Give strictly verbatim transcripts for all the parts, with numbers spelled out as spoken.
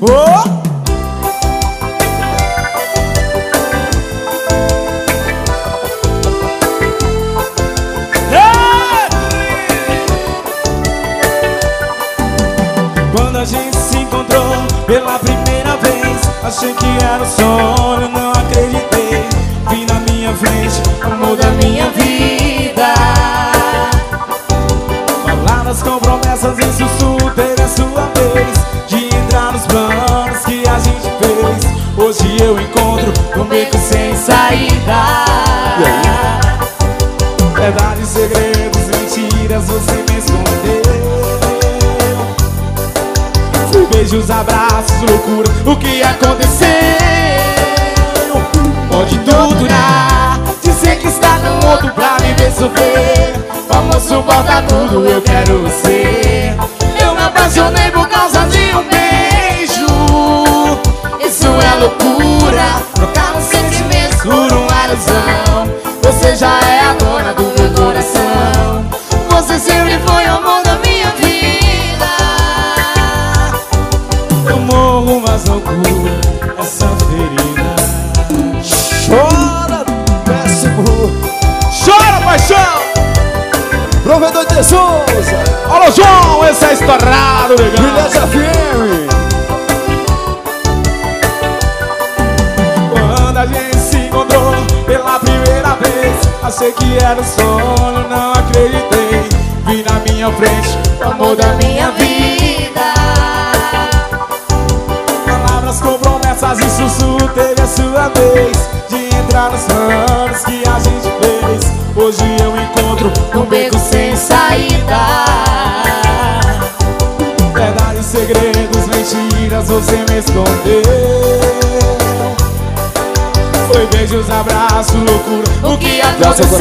Oh! Quando a gente se encontrou pela primeira vez, achei que era um sonho, não acreditei. Vi na minha frente o amor da minha vida. Palavras com promessas em sussurro, teve a sua vez de entrar nos planos que a gente fez. Hoje eu encontro um beco sem saída. Verdades, segredos, mentiras, você me escondeu. Beijos, abraços, loucura, o que aconteceu? Pode durar, dizer que está no outro pra me ver sofrer. Vamos suportar tudo, eu quero você. Eu me apaixonei por causa de um beijo. Isso é loucura, trocar os sentimentos por uma ilusão. Você já é a dona do meu coração. Você sempre foi o amor da minha vida. Eu morro, mas não curo essa ferida. Chora, péssimo. Chora, paixão! Provedor de Souza. Alô, João, esse é estourado, legal. Brilhante F M. Quando a gente se encontrou pela primeira vez, achei que era um sonho, não acreditei. Vi na minha frente o amor da minha vida. Palavras com promessas e sussurro, teve a sua vez de entrar nos planos que a gente fez. Hoje eu encontro um beco sem saída. Verdades, segredos, mentiras, você me escondeu. Foi beijos, abraços, loucura, o que aconteceu?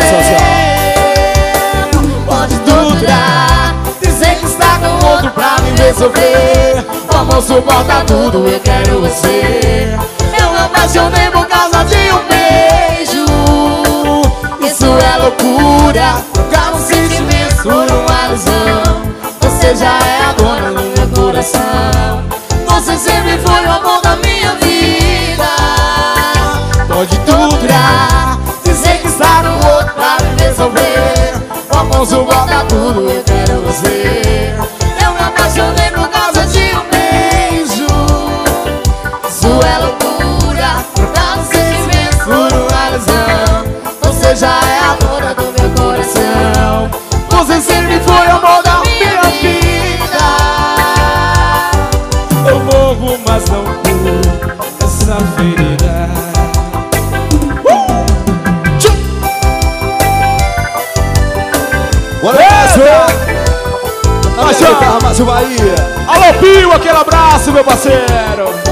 Pode durar, dizer que está com outro pra me ver sofrer. Vamos suportar tudo, eu quero você. Eu me apaixonei por causa de um beijo. Isso é loucura, trocar os sentimentos por uma ilusão. Você já é a dona do meu coração. Você sempre foi o amor da minha vida. Pode durar, dizer que está no outro pra me ver sofrer. Vamos suportar tudo, eu quero você. Eu me apaixonei por causa de um beijo. Isso é loucura, trocar os sentimentos por uma ilusão. Você já é a dona do meu coração. Você sempre foi o amor da minha vida. Eu morro, mas não curo essa ferida. Bora, Márcio! Márcio Bahia! Alô, Pio, aquele abraço, meu parceiro!